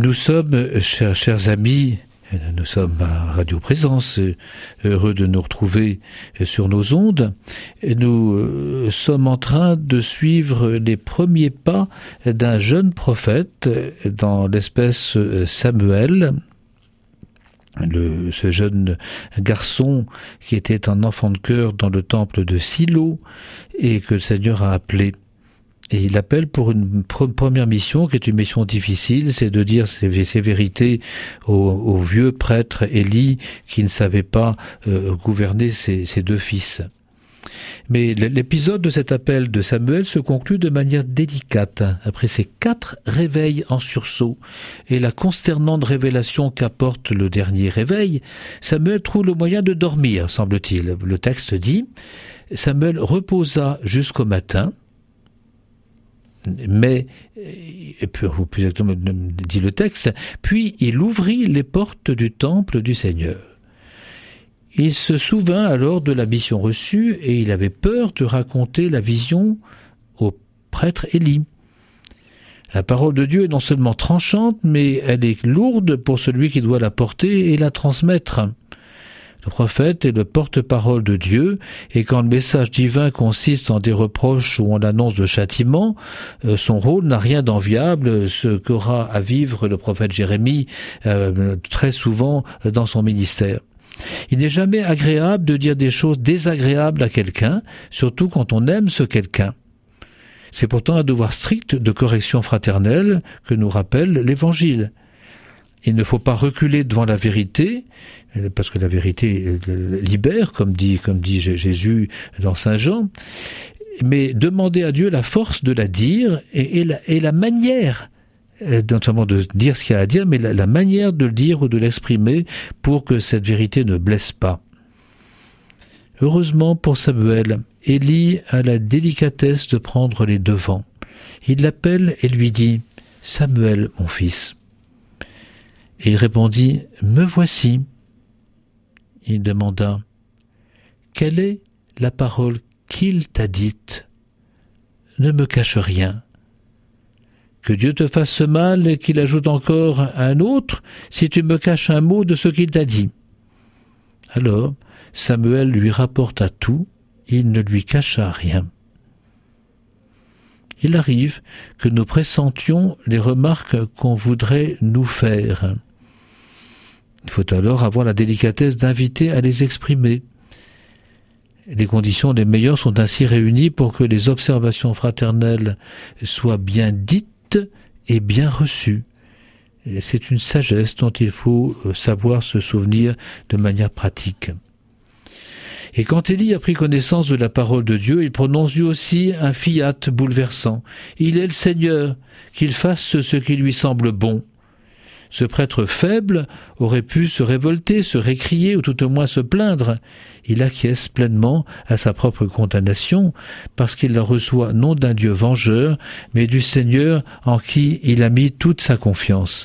Nous sommes, chers amis, nous sommes à Radio Présence, heureux de nous retrouver sur nos ondes. Nous sommes en train de suivre les premiers pas d'un jeune prophète dans l'espèce Samuel. Ce jeune garçon qui était un enfant de cœur dans le temple de Silo et que le Seigneur a appelé. Et il appelle pour une première mission, qui est une mission difficile, c'est de dire ces vérités au vieux prêtre Élie, qui ne savait pas gouverner ses deux fils. Mais l'épisode de cet appel de Samuel se conclut de manière délicate, après ces 4 réveils en sursaut et la consternante révélation qu'apporte le dernier réveil. Samuel trouve le moyen de dormir, semble-t-il. Le texte dit « Samuel reposa jusqu'au matin ». Mais, ou plus exactement dit le texte, puis il ouvrit les portes du temple du Seigneur. Il se souvint alors de la mission reçue et il avait peur de raconter la vision au prêtre Élie. La parole de Dieu est non seulement tranchante, mais elle est lourde pour celui qui doit la porter et la transmettre. Le prophète est le porte-parole de Dieu, et quand le message divin consiste en des reproches ou en l'annonce de châtiment, son rôle n'a rien d'enviable, ce qu'aura à vivre le prophète Jérémie très souvent dans son ministère. Il n'est jamais agréable de dire des choses désagréables à quelqu'un, surtout quand on aime ce quelqu'un. C'est pourtant un devoir strict de correction fraternelle que nous rappelle l'Évangile. Il ne faut pas reculer devant la vérité, parce que la vérité libère, comme dit Jésus dans Saint Jean, mais demander à Dieu la force de la dire et la manière, non seulement de dire ce qu'il y a à dire, mais la manière de le dire ou de l'exprimer pour que cette vérité ne blesse pas. Heureusement pour Samuel, Élie a la délicatesse de prendre les devants. Il l'appelle et lui dit « Samuel, mon fils ». Et il répondit « Me voici ». Il demanda « Quelle est la parole qu'il t'a dite ? Ne me cache rien. Que Dieu te fasse ce mal et qu'il ajoute encore un autre si tu me caches un mot de ce qu'il t'a dit. » Alors Samuel lui rapporta tout, il ne lui cacha rien. Il arrive que nous pressentions les remarques qu'on voudrait nous faire. Il faut alors avoir la délicatesse d'inviter à les exprimer. Les conditions les meilleures sont ainsi réunies pour que les observations fraternelles soient bien dites et bien reçues. Et c'est une sagesse dont il faut savoir se souvenir de manière pratique. Et quand Élie a pris connaissance de la parole de Dieu, il prononce lui aussi un fiat bouleversant. Il est le Seigneur, qu'il fasse ce qui lui semble bon. Ce prêtre faible aurait pu se révolter, se récrier ou tout au moins se plaindre. Il acquiesce pleinement à sa propre condamnation parce qu'il la reçoit non d'un Dieu vengeur, mais du Seigneur en qui il a mis toute sa confiance.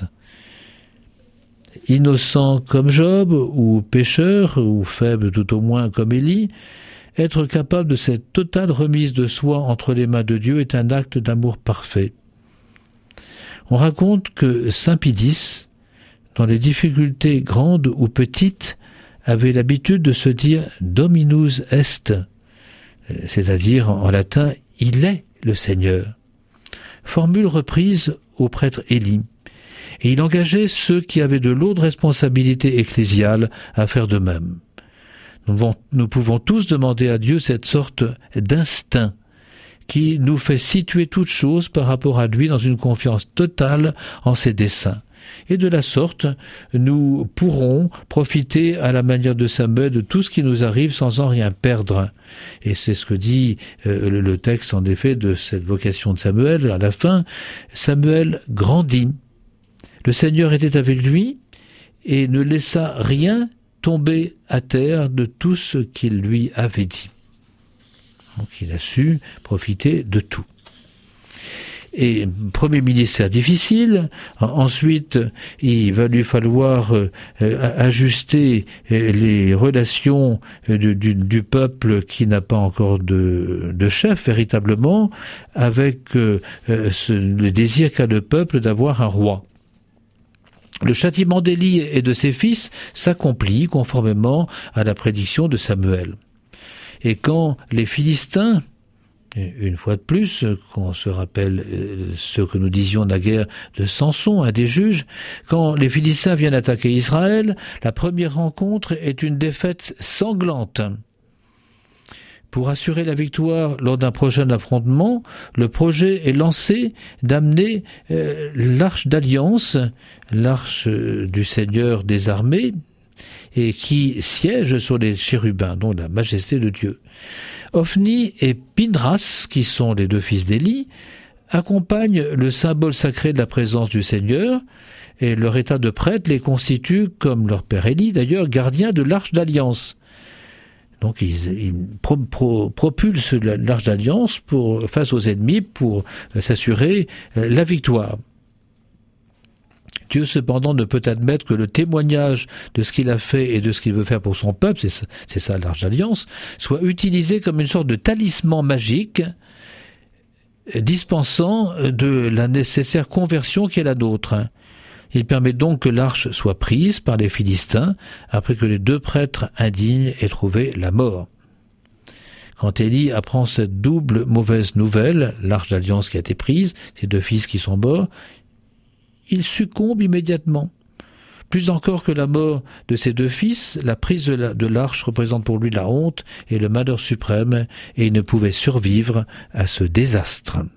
Innocent comme Job, ou pécheur, ou faible tout au moins comme Élie, être capable de cette totale remise de soi entre les mains de Dieu est un acte d'amour parfait. On raconte que saint Pidis, dans les difficultés grandes ou petites, avait l'habitude de se dire « Dominus est », c'est-à-dire en latin « Il est le Seigneur », formule reprise au prêtre Élie. Et il engageait ceux qui avaient de lourdes responsabilités ecclésiales à faire de même. Nous pouvons tous demander à Dieu cette sorte d'instinct qui nous fait situer toute chose par rapport à lui dans une confiance totale en ses desseins. Et de la sorte, nous pourrons profiter à la manière de Samuel de tout ce qui nous arrive sans en rien perdre. Et c'est ce que dit le texte en effet de cette vocation de Samuel. À la fin, Samuel grandit. Le Seigneur était avec lui et ne laissa rien tomber à terre de tout ce qu'il lui avait dit. Donc il a su profiter de tout. Et premier ministère difficile, ensuite il va lui falloir ajuster les relations du peuple qui n'a pas encore de chef véritablement, avec le désir qu'a le peuple d'avoir un roi. Le châtiment d'Élie et de ses fils s'accomplit conformément à la prédiction de Samuel. Et quand les Philistins, une fois de plus, qu'on se rappelle ce que nous disions naguère de Samson, un des juges, quand les Philistins viennent attaquer Israël, la première rencontre est une défaite sanglante. Pour assurer la victoire lors d'un prochain affrontement, le projet est lancé d'amener l'arche d'alliance, l'arche du Seigneur des armées, et qui siège sur les chérubins, donc la majesté de Dieu. Ophni et Pinras, qui sont les deux fils d'Élie, accompagnent le symbole sacré de la présence du Seigneur, et leur état de prêtre les constitue, comme leur père Élie d'ailleurs, gardiens de l'arche d'alliance. Donc ils propulsent l'arche d'alliance face aux ennemis pour s'assurer la victoire. Dieu cependant ne peut admettre que le témoignage de ce qu'il a fait et de ce qu'il veut faire pour son peuple, c'est ça l'arche d'alliance, soit utilisé comme une sorte de talisman magique dispensant de la nécessaire conversion qui est la nôtre. Il permet donc que l'arche soit prise par les Philistins après que les deux prêtres indignes aient trouvé la mort. Quand Élie apprend cette double mauvaise nouvelle, l'arche d'alliance qui a été prise, ses deux fils qui sont morts, il succombe immédiatement. Plus encore que la mort de ses deux fils, la prise de l'arche représente pour lui la honte et le malheur suprême, et il ne pouvait survivre à ce désastre.